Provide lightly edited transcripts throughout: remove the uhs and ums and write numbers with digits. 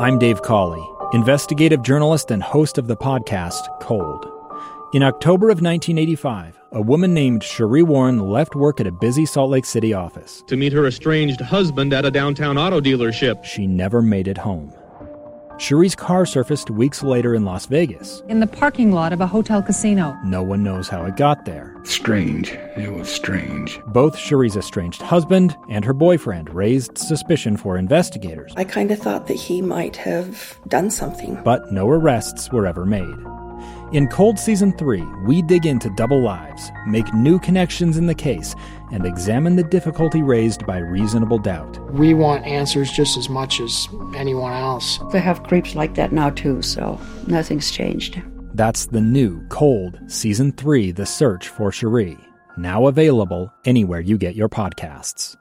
I'm Dave Cawley, investigative journalist and host of the podcast Cold. In October of 1985, a woman named Cherie Warren left work at a busy Salt Lake City office to meet her estranged husband at a downtown auto dealership. She never made it home. Cherie's car surfaced weeks later in Las Vegas. In the parking lot of a hotel casino. No one knows how it got there. Strange. It was strange. Both Cherie's estranged husband and her boyfriend raised suspicion for investigators. I kind of thought that he might have done something. But no arrests were ever made. In Cold Season 3, we dig into double lives, make new connections in the case, and examine the difficulty raised by reasonable doubt. We want answers just as much as anyone else. They have creeps like that now too, so nothing's changed. That's the new Cold Season 3, The Search for Cherie, now available anywhere you get your podcasts.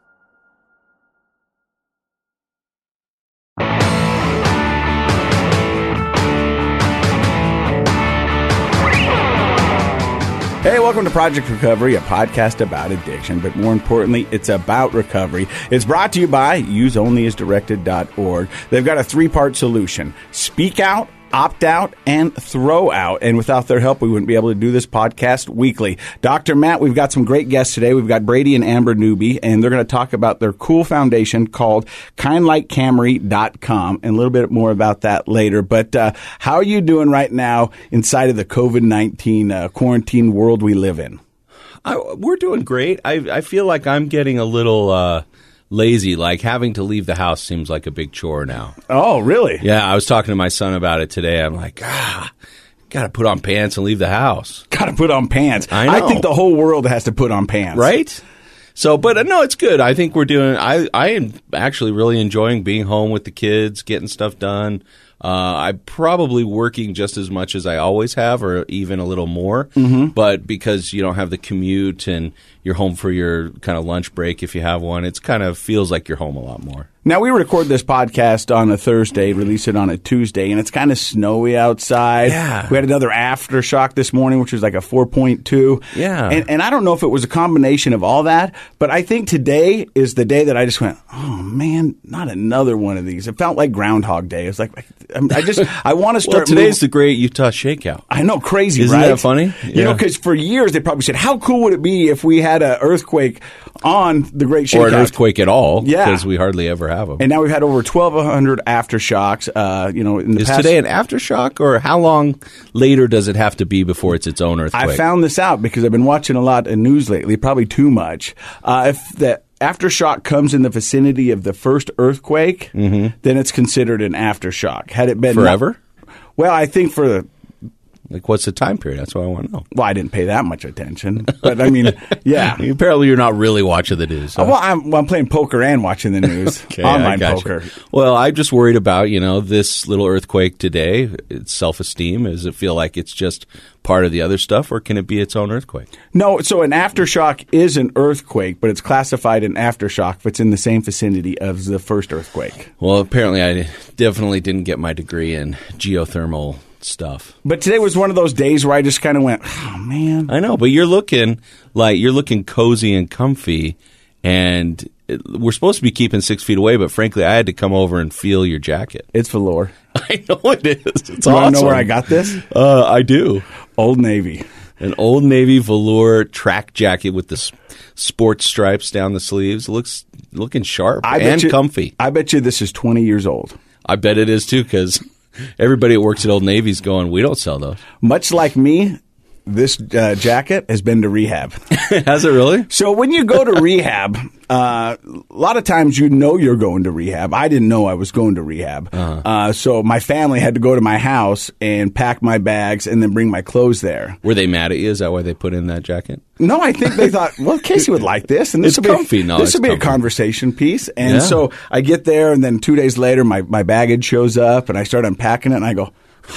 Hey, welcome to Project Recovery, a podcast about addiction, but more importantly, it's about recovery. It's brought to you by useonlyasdirected.org. They've got a three-part solution: speak out, opt out, and throw out. And without their help, we wouldn't be able to do this podcast weekly. Dr. Matt, we've got some great guests today. We've got Brady and Amber Newby, and they're going to talk about their cool foundation called KindLikeCamry.com, and a little bit more about that later. But how are you doing right now inside of the COVID-19 quarantine world we live in? We're doing great. I feel like I'm getting a little lazy, like having to leave the house seems like a big chore now. Oh, really? Yeah, I was talking to my son about it today. I'm like, got to put on pants and leave the house. Got to put on pants. I know. I think the whole world has to put on pants. Right? So, but no, it's good. I think we're doing, I am actually really enjoying being home with the kids, getting stuff done. I'm probably working just as much as I always have, or even a little more. Mm-hmm. But because you don't have the commute and you're home for your kind of lunch break if you have one, it's kind of feels like you're home a lot more. Now, we record this podcast on a Thursday, release it on a Tuesday, and it's kind of snowy outside. Yeah. We had another aftershock this morning, which was like a 4.2. Yeah. And I don't know if it was a combination of all that, but I think today is the day that I just went, oh, man, not another one of these. It felt like Groundhog Day. It's like, I want to start. Well, today's the Great Utah Shakeout. I know, crazy, Isn't right? that funny? You know, because for years they probably said, how cool would it be if we had an earthquake on the Great Shakeout? Or an earthquake at all, yeah, because we hardly ever have them. And now we've had over 1,200 aftershocks. In the Is past, today an aftershock, or how long later does it have to be before it's its own earthquake? I found this out because I've been watching a lot of news lately, probably too much. If the aftershock comes in the vicinity of the first earthquake, then it's considered an aftershock. Had it been forever? Well, I think for the. Like, what's the time period? That's what I want to know. Well, I didn't pay that much attention. But, I mean, yeah. Apparently, you're not really watching the news. Huh? Well, I'm playing poker and watching the news. Okay, online poker. Well, I'm just worried about, this little earthquake today, its self-esteem. Does it feel like it's just part of the other stuff, or can it be its own earthquake? No, so an aftershock is an earthquake, but it's classified an aftershock if it's in the same vicinity of the first earthquake. Well, apparently I definitely didn't get my degree in geothermal stuff. But today was one of those days where I just kind of went, oh, man. I know, but you're looking cozy and comfy, and we're supposed to be keeping 6 feet away, but frankly, I had to come over and feel your jacket. It's velour. I know it is. It's you awesome. Want to know where I got this? I do. Old Navy. An Old Navy velour track jacket with the sports stripes down the sleeves. Looking sharp and comfy. I bet you this is 20 years old. I bet it is, too, because everybody that works at Old Navy's going, we don't sell those. Much like me, this jacket has been to rehab. Has it really? So when you go to rehab, a lot of times you're going to rehab. I didn't know I was going to rehab. So my family had to go to my house and pack my bags and then bring my clothes there. Were they mad at you? Is that why they put in that jacket? No, I think they thought, well, Casey would like this. And this it's comfy. This would be a conversation piece. And so I get there, and then 2 days later, my baggage shows up, and I start unpacking it, and I go,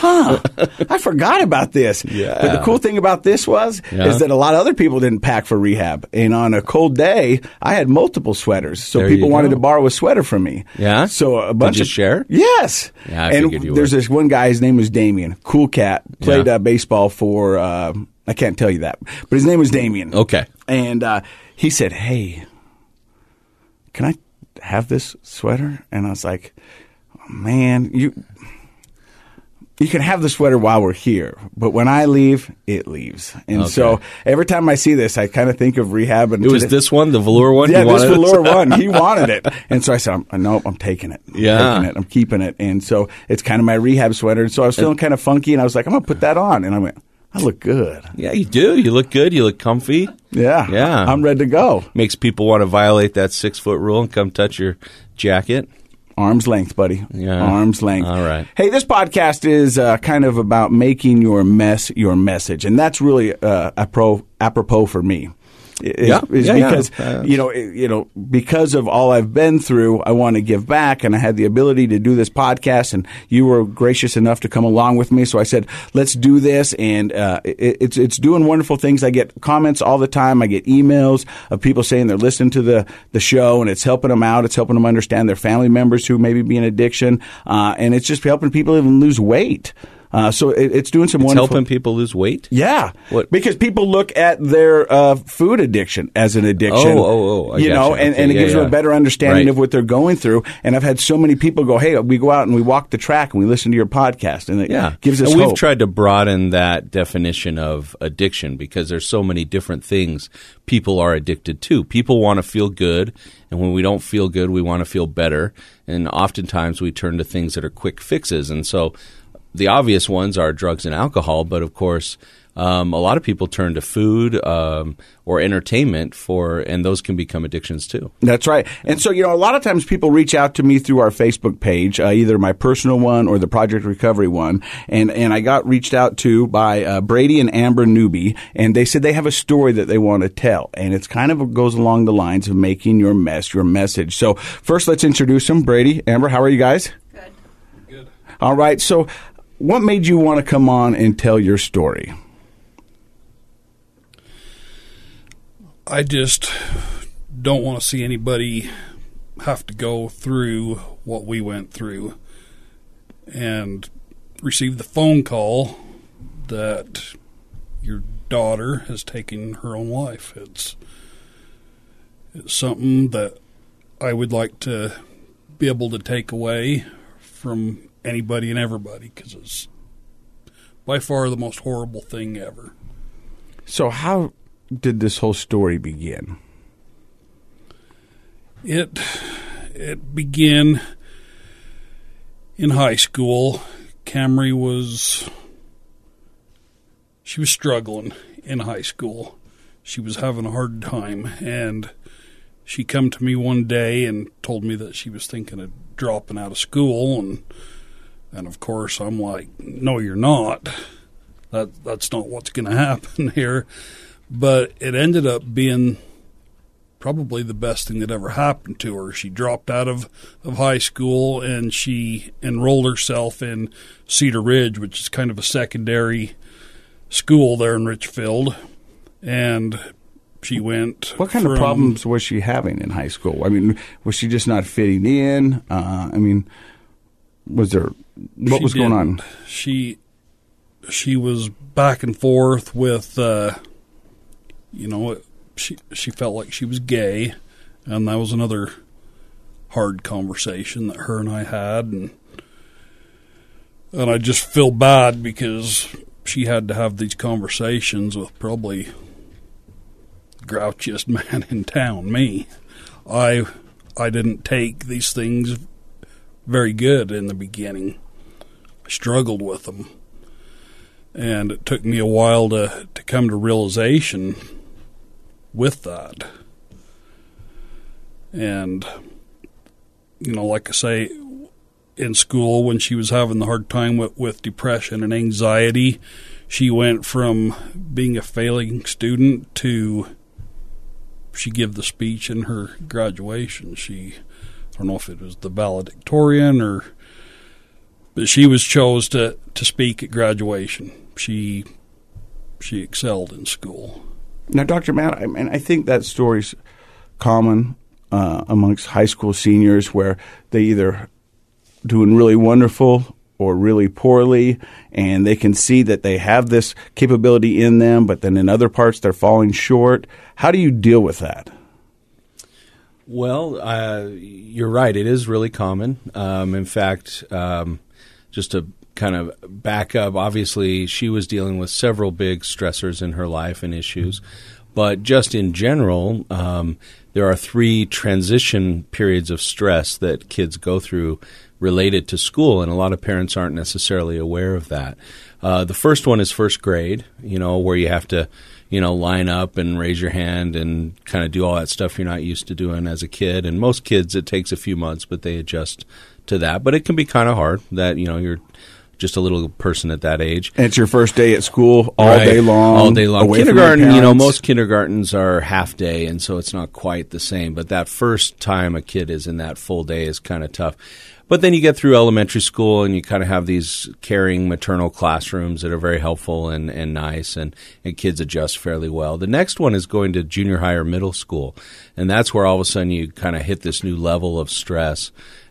I forgot about this. Yeah. But the cool thing about this is that a lot of other people didn't pack for rehab. And on a cold day, I had multiple sweaters. So people wanted to borrow a sweater from me. Yeah? So a bunch Did you share? Yes. Yeah, I figured you would. There's this one guy, his name was Damien. Cool cat. Played baseball for, I can't tell you that. But his name was Damien. Okay. And he said, hey, can I have this sweater? And I was like, man, you can have the sweater while we're here, but when I leave, it leaves. And so every time I see this, I kind of think of rehab. And it was this one, the velour one? Yeah, this velour one. He wanted it. And so I said, nope, I'm taking it. I'm keeping it. And so it's kind of my rehab sweater. And so I was feeling kind of funky, and I was like, I'm going to put that on. And I went, I look good. Yeah, you do. You look good. You look comfy. Yeah. I'm ready to go. Makes people want to violate that 6-foot rule and come touch your jacket. Arm's length, buddy. Yeah. Arm's length. All right. Hey, this podcast is kind of about making your mess your message, and that's really apropos for me. Because because of all I've been through, I want to give back, and I had the ability to do this podcast, and you were gracious enough to come along with me. So I said, let's do this, and it's doing wonderful things. I get comments all the time. I get emails of people saying they're listening to the show, and it's helping them out. It's helping them understand their family members who maybe be in addiction, and it's just helping people even lose weight. So it's doing some wonderful. Helping people lose weight? Yeah. What? Because people look at their food addiction as an addiction. And it gives them a better understanding of what they're going through. And I've had so many people go, hey, we go out and we walk the track and we listen to your podcast. And it gives us hope. We've tried to broaden that definition of addiction because there's so many different things people are addicted to. People want to feel good. And when we don't feel good, we want to feel better. And oftentimes we turn to things that are quick fixes. And so the obvious ones are drugs and alcohol, but of course, a lot of people turn to food or entertainment and those can become addictions too. That's right. And so, a lot of times people reach out to me through our Facebook page, either my personal one or the Project Recovery one. And I got reached out to by Brady and Amber Newby, and they said they have a story that they want to tell. And it's kind of goes along the lines of making your mess your message. So first, let's introduce them. Brady, Amber, how are you guys? Good. All right. So what made you want to come on and tell your story? I just don't want to see anybody have to go through what we went through and receive the phone call that your daughter has taken her own life. It's something that I would like to be able to take away from anybody and everybody, because it's by far the most horrible thing ever. So how did this whole story begin? It began in high school. Camry was struggling in high school. She was having a hard time, and she come to me one day and told me that she was thinking of dropping out of school, and of course I'm like, no, you're not. That's not what's going to happen here. But it ended up being probably the best thing that ever happened to her. She dropped out of high school, and she enrolled herself in Cedar Ridge, which is kind of a secondary school there in Richfield. And she went. What kind of problems was she having in high school? I mean, was she just not fitting in? Was there what was going on? She was back and forth with, she felt like she was gay, and that was another hard conversation that her and I had, and I just feel bad because she had to have these conversations with probably the grouchiest man in town, me. I didn't take these things very good in the beginning. I struggled with them. And it took me a while to come to realization with that. And, like I say, in school, when she was having the hard time with depression and anxiety, she went from being a failing student to she gave the speech in her graduation. I don't know if it was the valedictorian but she was chose to speak at graduation. She excelled in school. Now, Dr. Matt, I think that story's common amongst high school seniors, where they either doing really wonderful or really poorly, and they can see that they have this capability in them, but then in other parts they're falling short. How do you deal with that? Well, you're right. It is really common. In fact, just to kind of back up, obviously she was dealing with several big stressors in her life and issues. But just in general, there are 3 transition periods of stress that kids go through related to school, and a lot of parents aren't necessarily aware of that. The first one is first grade, where you have to, line up and raise your hand and kind of do all that stuff you're not used to doing as a kid. And most kids, it takes a few months, but they adjust to that. But it can be kind of hard that, you're just a little person at that age. And it's your first day at school all day long. All day long. Kindergarten, most kindergartens are half day, and so it's not quite the same. But that first time a kid is in that full day is kind of tough. But then you get through elementary school and you kind of have these caring maternal classrooms that are very helpful and nice, and kids adjust fairly well. The next one is going to junior high or middle school, and that's where all of a sudden you kind of hit this new level of stress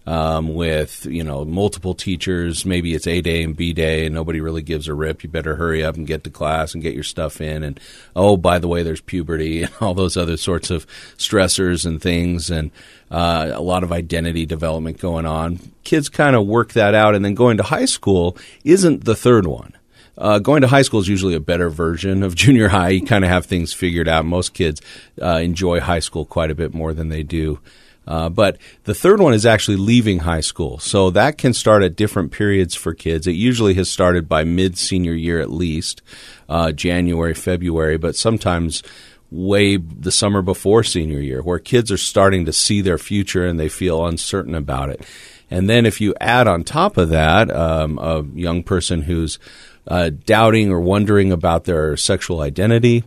with, multiple teachers. Maybe it's A day and B day and nobody really gives a rip. You better hurry up and get to class and get your stuff in. And, oh, by the way, there's puberty and all those other sorts of stressors and things, and a lot of identity development going on. Kids kind of work that out, and then going to high school isn't the third one. Going to high school is usually a better version of junior high. You kind of have things figured out. Most kids enjoy high school quite a bit more than they do. But the third one is actually leaving high school. So that can start at different periods for kids. It usually has started by mid-senior year at least, January, February, but sometimes way the summer before senior year, where kids are starting to see their future and they feel uncertain about it. And then if you add on top of that a young person who's doubting or wondering about their sexual identity,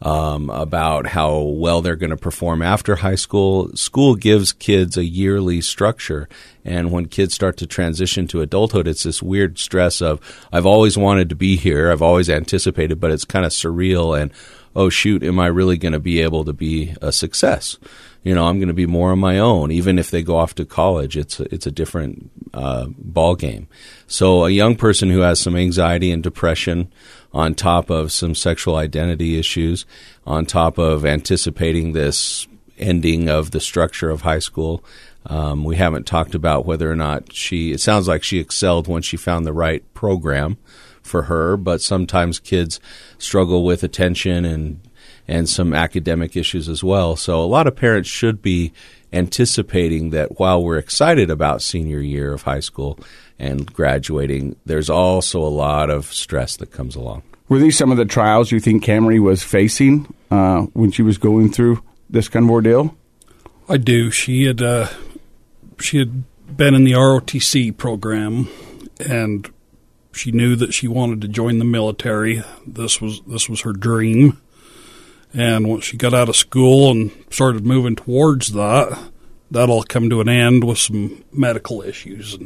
about how well they're going to perform after high school. School gives kids a yearly structure, and when kids start to transition to adulthood, it's this weird stress of, I've always wanted to be here, I've always anticipated, but it's kind of surreal, and oh shoot, am I really going to be able to be a success? I'm going to be more on my own. Even if they go off to college, it's a different ball game. So a young person who has some anxiety and depression, on top of some sexual identity issues, on top of anticipating this ending of the structure of high school. We haven't talked about whether or not it sounds like she excelled when she found the right program for her, but sometimes kids struggle with attention and some academic issues as well. So a lot of parents should be anticipating that while we're excited about senior year of high school and graduating, there's also a lot of stress that comes along. Were these some of the trials you think Camry was facing when she was going through this kind of ordeal? I do. She had been in the ROTC program, and she knew that she wanted to join the military. This was her dream. And once she got out of school and started moving towards that all come to an end with some medical issues,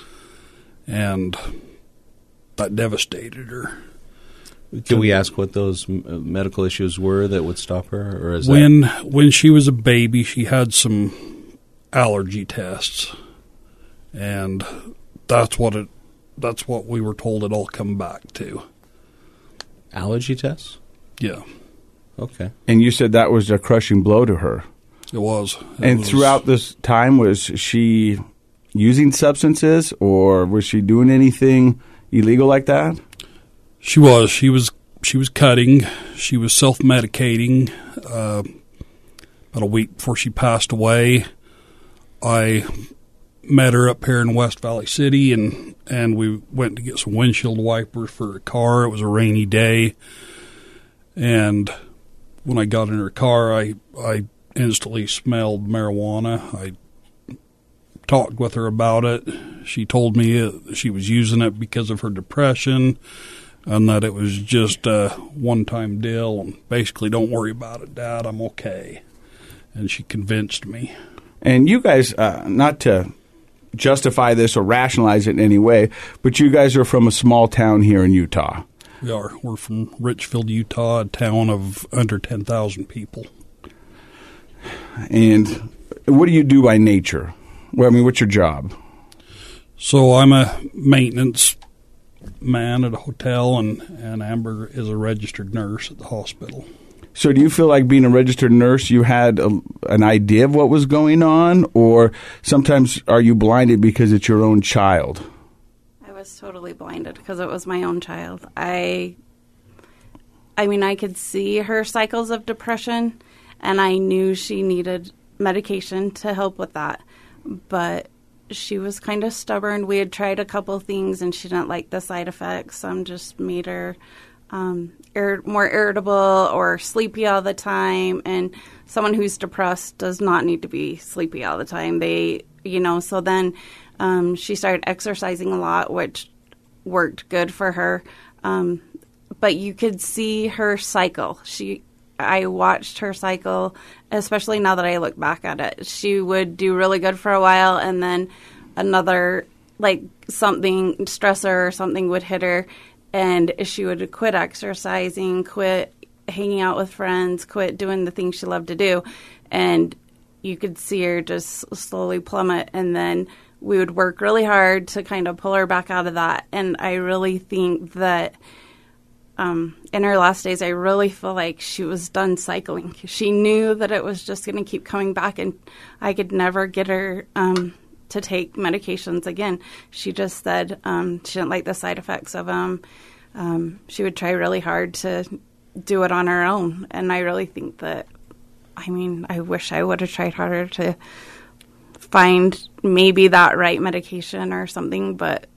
and that devastated her. Can we ask what those medical issues were that would stop her? Or is when she was a baby, she had some allergy tests, and that's what we were told it all come back to. Allergy tests? Yeah. Okay. And you said that was a crushing blow to her. It was. Throughout this time, was she using substances, or was she doing anything illegal like that? She was. She was cutting. She was self-medicating. About a week before she passed away, I met her up here in West Valley City, and we went to get some windshield wipers for her car. It was a rainy day, and when I got in her car, I instantly smelled marijuana. I talked with her about it. She told me she was using it because of her depression, and that it was just a one-time deal, and basically, don't worry about it, Dad, I'm okay. And she convinced me. And you guys, not to justify this or rationalize it in any way, but you guys are from a small town here in Utah. We are. We're from Richfield, Utah, a town of under 10,000 people. And what do you do by nature? Well, what's your job? So I'm a maintenance man at a hotel, and Amber is a registered nurse at the hospital. So do you feel like being a registered nurse, you had an idea of what was going on, or sometimes are you blinded because it's your own child? I was totally blinded because it was my own child. I mean, I could see her cycles of depression, and I knew she needed medication to help with that. But she was kind of stubborn. We had tried a couple things, and she didn't like the side effects. Some just made her more irritable or sleepy all the time. And someone who's depressed does not need to be sleepy all the time. So then she started exercising a lot, which worked good for her. But you could see her cycle. I watched her cycle, especially now that I look back at it. She would do really good for a while, and then another, something, stressor or something would hit her, and she would quit exercising, quit hanging out with friends, quit doing the things she loved to do. And you could see her just slowly plummet, and then we would work really hard to kind of pull her back out of that. And I really think that in her last days, I really feel like she was done cycling. She knew that it was just going to keep coming back, and I could never get her to take medications again. She just said she didn't like the side effects of them. She would try really hard to do it on her own, and I really think that, I wish I would have tried harder to find maybe that right medication or something, but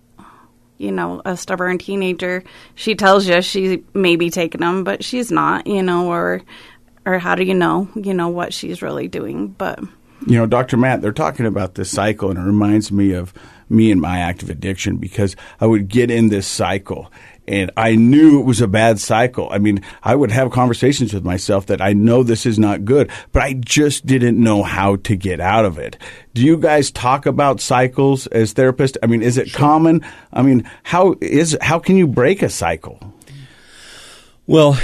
a stubborn teenager, she tells you she may be taking them, but she's not, or how do you know what she's really doing? But Dr. Matt, they're talking about this cycle, and it reminds me of me and my active addiction, because I would get in this cycle, and I knew it was a bad cycle. I would have conversations with myself that I know this is not good, but I just didn't know how to get out of it. Do you guys talk about cycles as therapists? Is it common? How can you break a cycle? Well,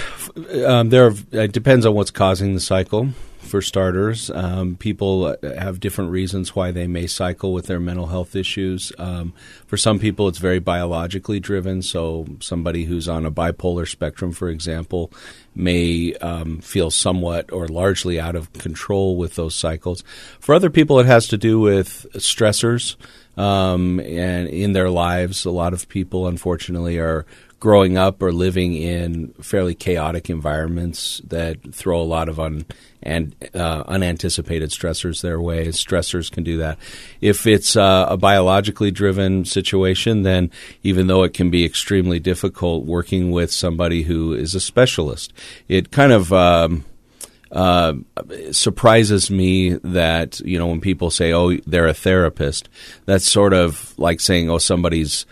it depends on what's causing the cycle. For starters, people have different reasons why they may cycle with their mental health issues. For some people, it's very biologically driven. So somebody who's on a bipolar spectrum, for example, may feel somewhat or largely out of control with those cycles. For other people, it has to do with stressors and in their lives. A lot of people, unfortunately, are growing up or living in fairly chaotic environments that throw a lot of unanticipated stressors their way. Stressors can do that. If it's a biologically driven situation, then even though it can be extremely difficult working with somebody who is a specialist, it kind of surprises me that, when people say, oh, they're a therapist, that's sort of like saying, oh, somebody's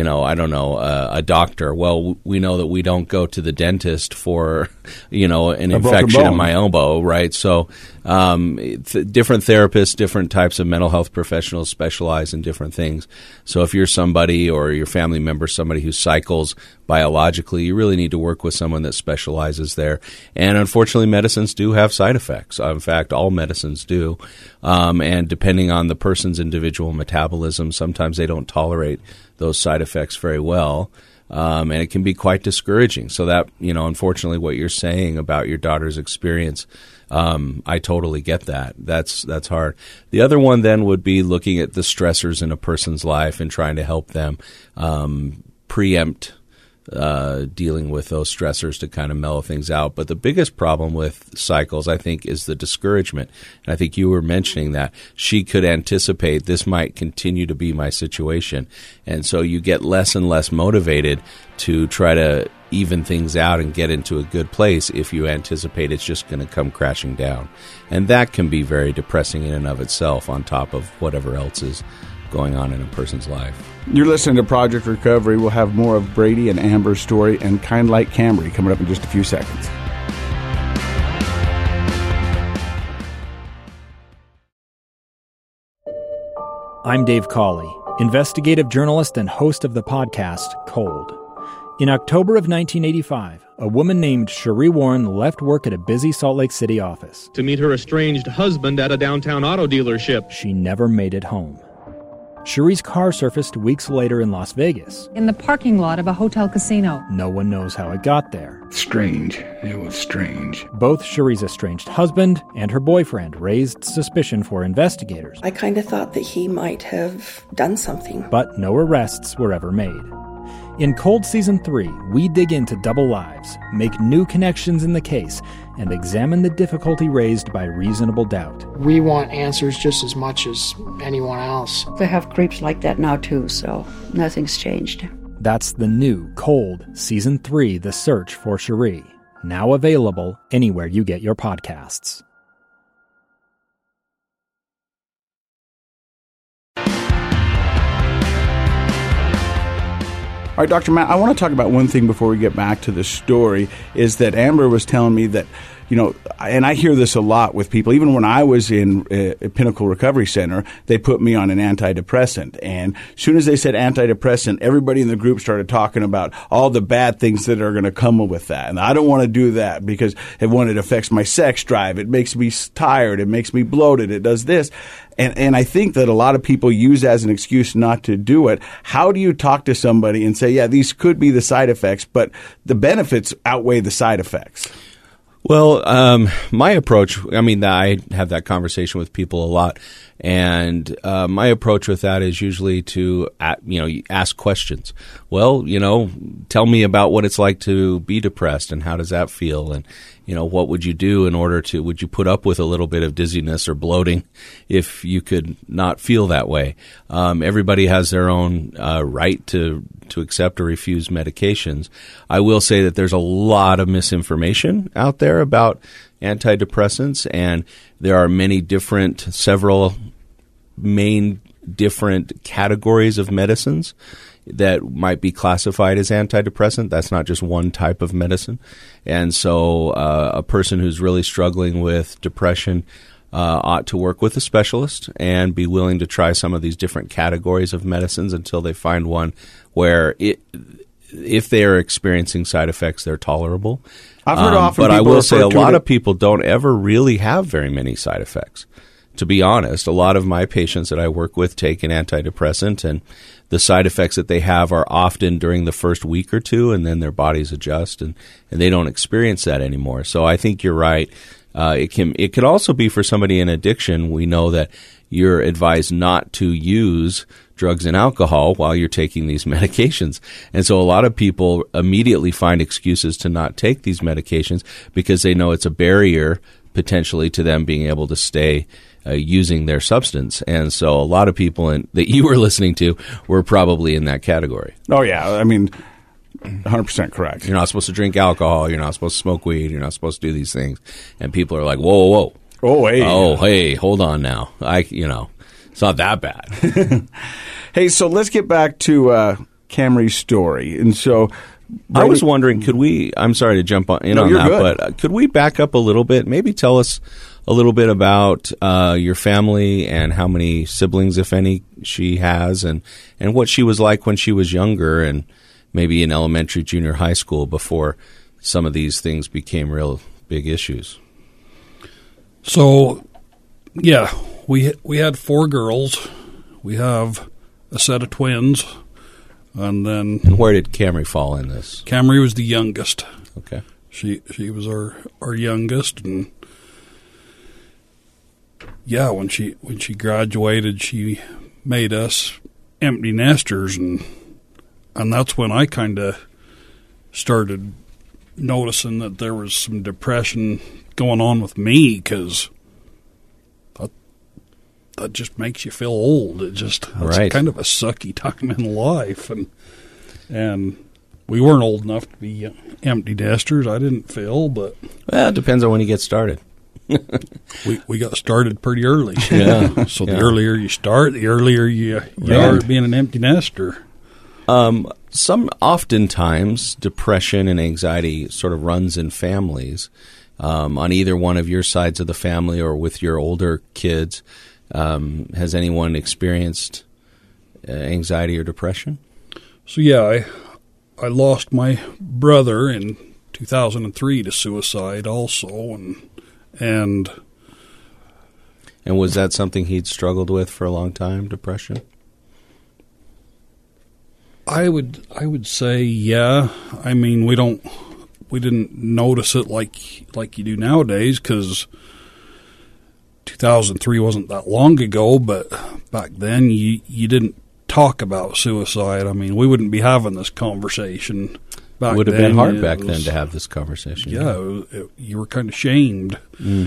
a doctor. Well, we know that we don't go to the dentist for, an infection in my elbow, right? So different therapists, different types of mental health professionals specialize in different things. So if you're somebody or your family member, somebody who cycles biologically, you really need to work with someone that specializes there. And unfortunately, medicines do have side effects. In fact, all medicines do. And depending on the person's individual metabolism, sometimes they don't tolerate those side effects very well. And it can be quite discouraging. So that, unfortunately, what you're saying about your daughter's experience, I totally get that. That's hard. The other one then would be looking at the stressors in a person's life and trying to help them preempt dealing with those stressors to kind of mellow things out. But the biggest problem with cycles, I think, is the discouragement. And I think you were mentioning that. She could anticipate this might continue to be my situation. And so you get less and less motivated to try to even things out and get into a good place if you anticipate it's just going to come crashing down. And that can be very depressing in and of itself, on top of whatever else is going on in a person's life. You're listening to Project Recovery. We'll have more of Brady and Amber's story and Kind Like Camry coming up in just a few seconds. I'm Dave Cawley, investigative journalist and host of the podcast Cold. In October of 1985, a woman named Cherie Warren left work at a busy Salt Lake City office to meet her estranged husband at a downtown auto dealership. She never made it home. Cherie's car surfaced weeks later in Las Vegas. In the parking lot of a hotel casino. No one knows how it got there. Strange. It was strange. Both Cherie's estranged husband and her boyfriend raised suspicion for investigators. I kind of thought that he might have done something. But no arrests were ever made. In Cold Season 3, we dig into double lives, make new connections in the case, and examine the difficulty raised by reasonable doubt. We want answers just as much as anyone else. They have creeps like that now too, so nothing's changed. That's the new Cold Season 3, The Search for Cherie, now available anywhere you get your podcasts. All right, Dr. Matt, I want to talk about one thing before we get back to the story, is that Amber was telling me that, you know, and I hear this a lot with people. Even when I was in Pinnacle Recovery Center, they put me on an antidepressant. And as soon as they said antidepressant, everybody in the group started talking about all the bad things that are going to come with that. And I don't want to do that because it affects my sex drive. It makes me tired. It makes me bloated. It does this. And I think that a lot of people use as an excuse not to do it. How do you talk to somebody and say, yeah, these could be the side effects, but the benefits outweigh the side effects? Well, my approach, I have that conversation with people a lot, and my approach with that is usually to, ask questions. Well, tell me about what it's like to be depressed and how does that feel, and, what would you do would you put up with a little bit of dizziness or bloating if you could not feel that way? Everybody has their own right to accept or refuse medications. I will say that there's a lot of misinformation out there about antidepressants, and there are several main different categories of medicines that might be classified as antidepressant. That's not just one type of medicine. And so a person who's really struggling with depression ought to work with a specialist and be willing to try some of these different categories of medicines until they find one where if they are experiencing side effects, they're tolerable. I've heard often but I will say a lot of people don't ever really have very many side effects. To be honest, a lot of my patients that I work with take an antidepressant, and the side effects that they have are often during the first week or two, and then their bodies adjust, and they don't experience that anymore. So I think you're right. It could also be for somebody in addiction. We know that you're advised not to use drugs and alcohol while you're taking these medications. And so a lot of people immediately find excuses to not take these medications because they know it's a barrier potentially to them being able to stay using their substance. And so a lot of people that you were listening to were probably in that category. Oh, yeah. 100% correct. You're not supposed to drink alcohol. You're not supposed to smoke weed. You're not supposed to do these things. And people are like, whoa, whoa, whoa. Oh, hey. Oh, hey, hold on now. It's not that bad. Hey, so let's get back to Camry's story. And so I was wondering, I'm sorry to jump in on that, good. But could we back up a little bit? Maybe tell us a little bit about your family and how many siblings, if any, she has, and what she was like when she was younger and maybe in elementary, junior high school before some of these things became real big issues. So, yeah, we had 4 girls. We have a set of twins, and then... And where did Camry fall in this? Camry was the youngest. Okay. She was our youngest, and yeah, when she graduated, she made us empty nesters, and that's when I kind of started noticing that there was some depression going on with me, because that just makes you feel old. It's kind of a sucky time in life, and we weren't old enough to be empty nesters. I didn't feel, but well, it depends on when you get started. we got started pretty early. Yeah. So the earlier you start, the earlier you are being an empty nester. Oftentimes depression and anxiety sort of runs in families, on either one of your sides of the family or with your older kids. Has anyone experienced anxiety or depression? So yeah, I lost my brother in 2003 to suicide also, and was that something he'd struggled with for a long time, depression? I would say, yeah. I mean, we didn't notice it like you do nowadays, because 2003 wasn't that long ago, but back then you didn't talk about suicide. I mean, we wouldn't be having this conversation back then. It would have been hard back then to have this conversation. Yeah, you were kind of shamed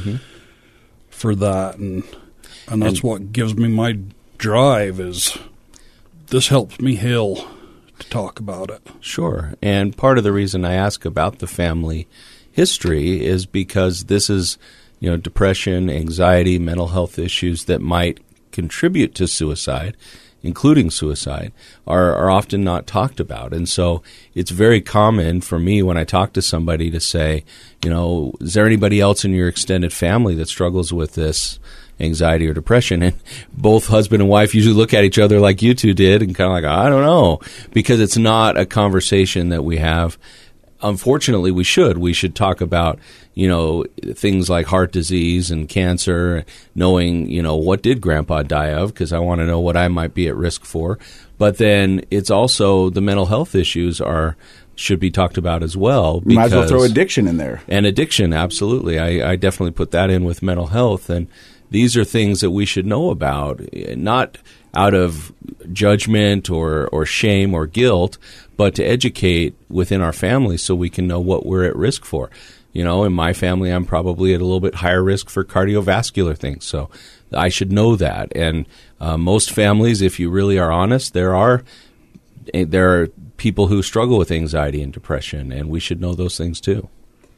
for that, and that's what gives me my drive, is this helps me heal to talk about it. Sure. And part of the reason I ask about the family history is because this is, depression, anxiety, mental health issues that might contribute to suicide, including suicide, are often not talked about. And so it's very common for me when I talk to somebody to say, is there anybody else in your extended family that struggles with this anxiety or depression? And both husband and wife usually look at each other like you two did and kind of like, I don't know, because it's not a conversation that we have. Unfortunately, we should talk about, things like heart disease and cancer, knowing, what did Grandpa die of, because I want to know what I might be at risk for. But then it's also the mental health issues should be talked about as well. Might as well throw addiction in there. And addiction, absolutely. I definitely put that in with mental health. And these are things that we should know about, not out of judgment or shame or guilt, but to educate within our family so we can know what we're at risk for. In my family, I'm probably at a little bit higher risk for cardiovascular things, so I should know that. And most families, if you really are honest, there are people who struggle with anxiety and depression, and we should know those things too.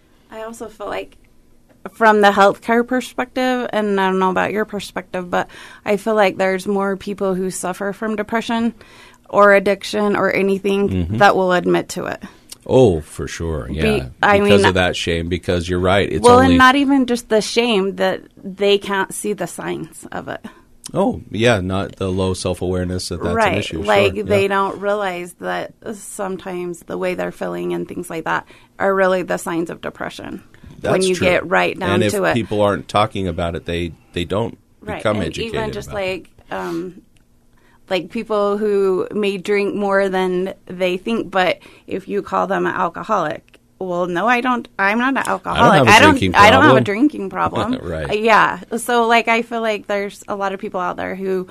I also feel like, from the healthcare perspective, and I don't know about your perspective, but I feel like there's more people who suffer from depression or addiction or anything that will admit to it. Oh, for sure, yeah. Because of that shame, because you're right. It's and not even just the shame, that they can't see the signs of it. Oh, yeah, not the low self-awareness that's right. an issue. Like, sure. They don't realize that sometimes the way they're feeling and things like that are really the signs of depression. That's when you true. get right down to it. And if people aren't talking about it, they don't become and educated even just about it. Like people who may drink more than they think, but if you call them an alcoholic, well, no, I don't. I'm not an alcoholic. I don't have a drinking problem. Right. Yeah. So, I feel like there's a lot of people out there who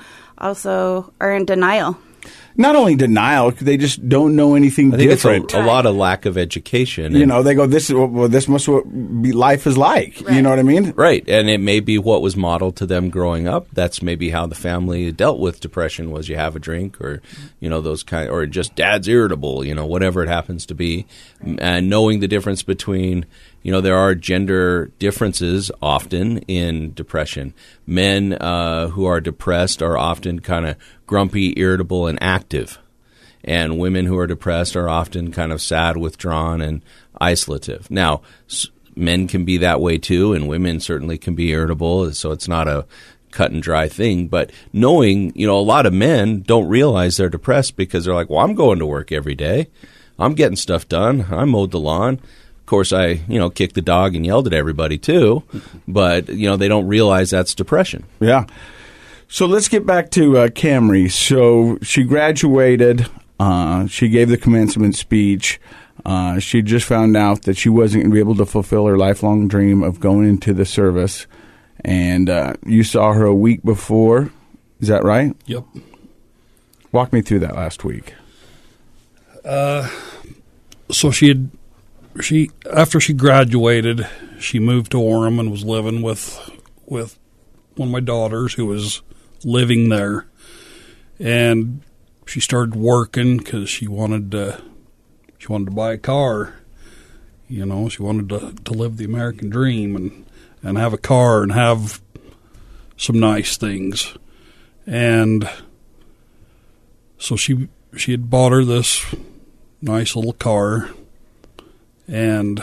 also are in denial. Not only denial, they just don't know anything different. It's a lot of lack of education. They go, this must be life is like. Right. You know what I mean? Right. And it may be what was modeled to them growing up. That's maybe how the family dealt with depression, was you have a drink, or, those or just dad's irritable, whatever it happens to be. And knowing the difference between, there are gender differences often in depression. Men who are depressed are often kind of grumpy, irritable, and active. And women who are depressed are often kind of sad, withdrawn, and isolative. Now, men can be that way too, and women certainly can be irritable, so it's not a cut and dry thing. But knowing, a lot of men don't realize they're depressed because they're like, well, I'm going to work every day. I'm getting stuff done. I mowed the lawn. Of course, I, kicked the dog and yelled at everybody too, but, they don't realize that's depression. Yeah. So let's get back to Camry. So she graduated. She gave the commencement speech. She just found out that she wasn't going to be able to fulfill her lifelong dream of going into the service. And you saw her a week before. Is that right? Yep. Walk me through that last week. So after she graduated, she moved to Orem and was living with one of my daughters who was living there, and she started working because she wanted to buy a car. She wanted to live the American dream and have a car and have some nice things. And so she had bought her this nice little car, and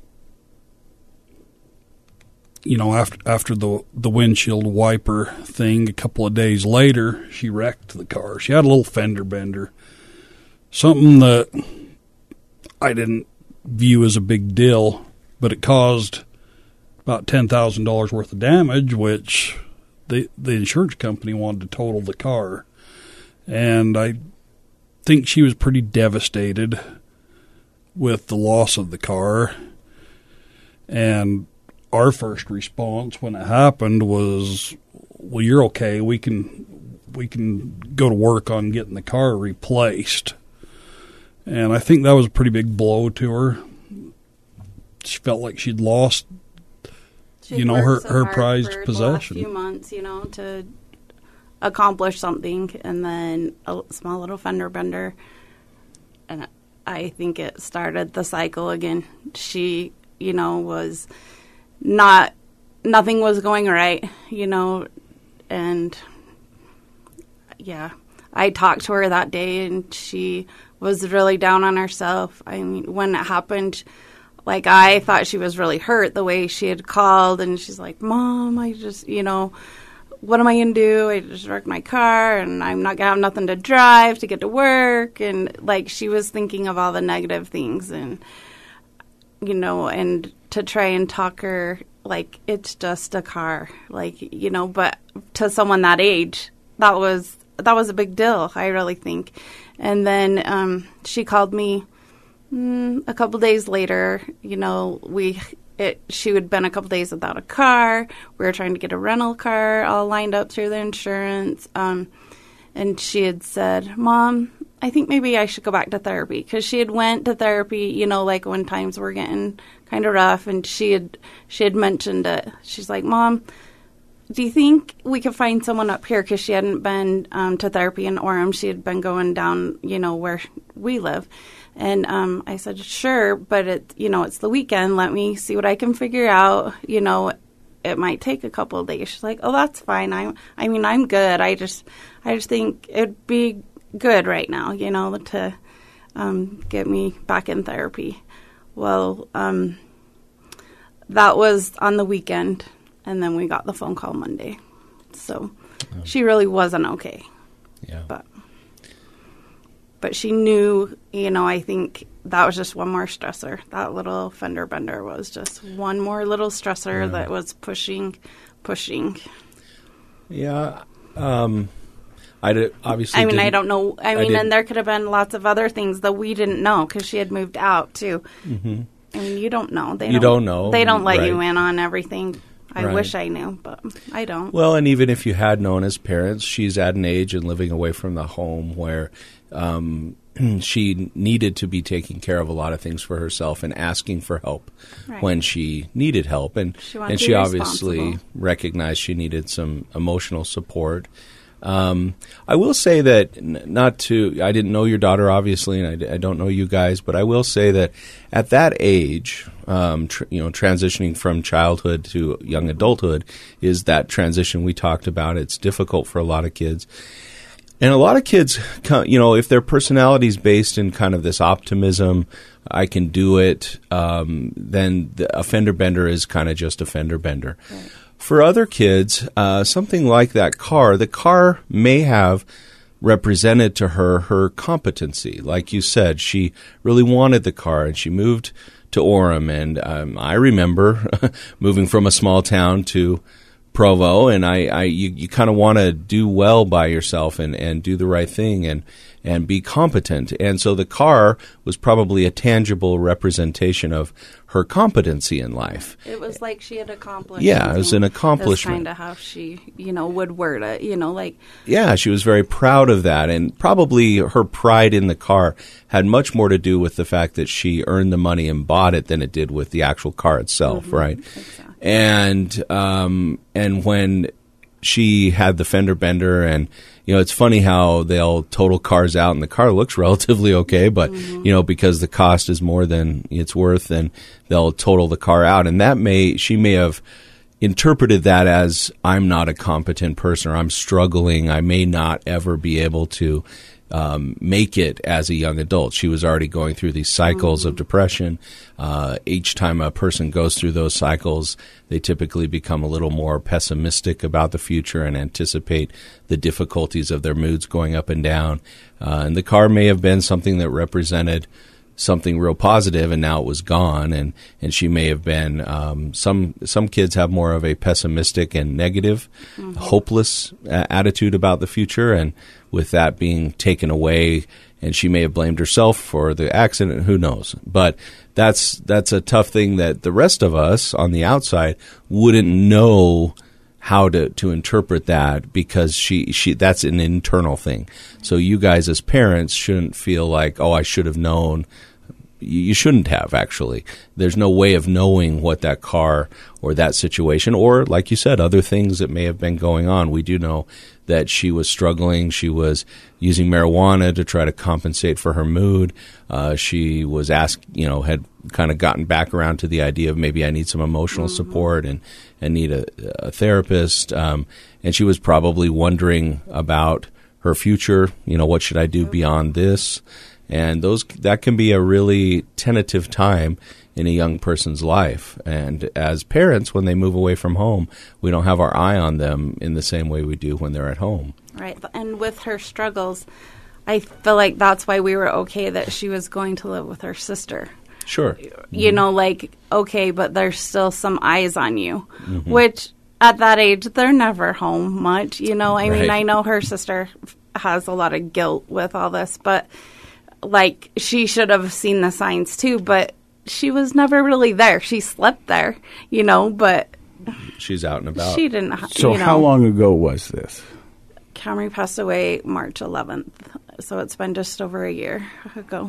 after the windshield wiper thing, a couple of days later, she wrecked the car. She had a little fender bender, something that I didn't view as a big deal, but it caused about $10,000 worth of damage, which the insurance company wanted to total the car. And I think she was pretty devastated with the loss of the car. And our first response when it happened was, well, you're okay. We can go to work on getting the car replaced. And I think that was a pretty big blow to her. She felt like she'd lost, her prized possession. A few months, to accomplish something, and then a small little fender bender. And I think it started the cycle again. She, was nothing was going right, and yeah, I talked to her that day, and she was really down on herself. I mean, when it happened, I thought she was really hurt the way she had called, and she's like, Mom, I just, what am I going to do? I just wrecked my car, and I'm not going to have nothing to drive to get to work, and, she was thinking of all the negative things, and, and to try and talk her, it's just a car, but to someone that age, that was a big deal, I really think. And then she called me a couple days later. She had been a couple days without a car. We were trying to get a rental car all lined up through the insurance. And she had said, Mom, I think maybe I should go back to therapy. Because she had went to therapy, when times were getting kind of rough. And she had mentioned it. She's like, Mom, do you think we could find someone up here? Because she hadn't been to therapy in Orem. She had been going down, where we live. And I said, sure, but it's the weekend. Let me see what I can figure out. It might take a couple of days. She's like, oh, that's fine. I'm good. I just think it'd be good right now, to get me back in therapy. Well, that was on the weekend. And then we got the phone call Monday. So she really wasn't okay. Yeah. But she knew, I think that was just one more stressor. That little fender bender was just one more little stressor that was pushing. Yeah. Obviously. I don't know. And there could have been lots of other things that we didn't know because she had moved out too. Mm-hmm. You don't know. They don't know. They don't let you in on everything. I wish I knew, but I don't. Well, and even if you had known as parents, she's at an age and living away from the home where she needed to be taking care of a lot of things for herself and asking for help when she needed help. And she obviously recognized she needed some emotional support. I will say that I didn't know your daughter, obviously, and I don't know you guys, but I will say that at that age, transitioning from childhood to young adulthood is that transition we talked about. It's difficult for a lot of kids. And a lot of kids, if their personality is based in kind of this optimism, I can do it, then a fender bender is kind of just a fender bender. Right. For other kids, something like that car, the car may have represented to her competency. Like you said, she really wanted the car, and she moved to Orem. And I remember moving from a small town to Provo, and you kind of want to do well by yourself and do the right thing and be competent. And so the car was probably a tangible representation of her competency in life. It was like she had accomplished. Yeah, it was an accomplishment. That's kind of how she, would word it, Yeah, she was very proud of that, and probably her pride in the car had much more to do with the fact that she earned the money and bought it than it did with the actual car itself, right? Exactly. And when she had the fender bender, and it's funny how they'll total cars out and the car looks relatively okay, but because the cost is more than it's worth, then they'll total the car out, and she may have interpreted that as, I'm not a competent person, or I'm struggling, I may not ever be able to make it as a young adult. She was already going through these cycles of depression. Each time a person goes through those cycles, they typically become a little more pessimistic about the future and anticipate the difficulties of their moods going up and down. And the car may have been something that represented something real positive, and now it was gone. And she may have been some kids have more of a pessimistic and negative, hopeless attitude about the future, and with that being taken away, and she may have blamed herself for the accident. Who knows? But that's a tough thing that the rest of us on the outside wouldn't know how to interpret that, because she that's an internal thing. So you guys as parents shouldn't feel like, oh, I should have known. You shouldn't have, actually. There's no way of knowing what that car or that situation, or like you said, other things that may have been going on. We do know that she was struggling. She was using marijuana to try to compensate for her mood. She was asked, had kind of gotten back around to the idea of maybe I need some emotional support and need a therapist. And she was probably wondering about her future. What should I do beyond this? And that can be a really tentative time in a young person's life. And as parents, when they move away from home, we don't have our eye on them in the same way we do when they're at home. Right. And with her struggles, I feel like that's why we were okay that she was going to live with her sister. Sure. Okay, but there's still some eyes on you, which at that age, they're never home much. I mean, I know her sister has a lot of guilt with all this, but she should have seen the signs too, but she was never really there. She slept there, but she's out and about. She didn't. So how long ago was this? Camry passed away March 11th, so it's been just over a year ago.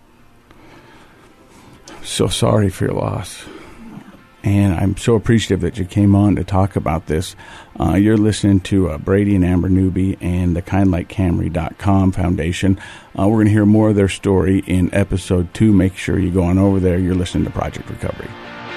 So sorry for your loss. And I'm so appreciative that you came on to talk about this. You're listening to Brady and Amber Newby and the KindLikeCamry.com Foundation. We're going to hear more of their story in episode 2. Make sure you go on over there. You're listening to Project Recovery.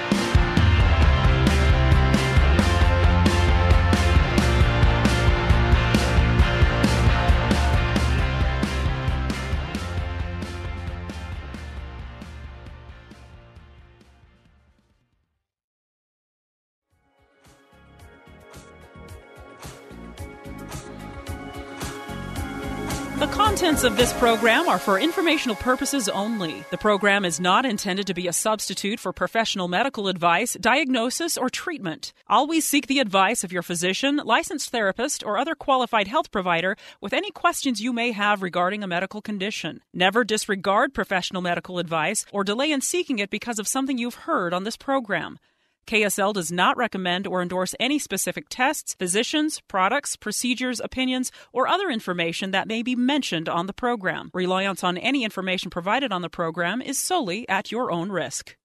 The contents of this program are for informational purposes only. The program is not intended to be a substitute for professional medical advice, diagnosis, or treatment. Always seek the advice of your physician, licensed therapist, or other qualified health provider with any questions you may have regarding a medical condition. Never disregard professional medical advice or delay in seeking it because of something you've heard on this program. KSL does not recommend or endorse any specific tests, physicians, products, procedures, opinions, or other information that may be mentioned on the program. Reliance on any information provided on the program is solely at your own risk.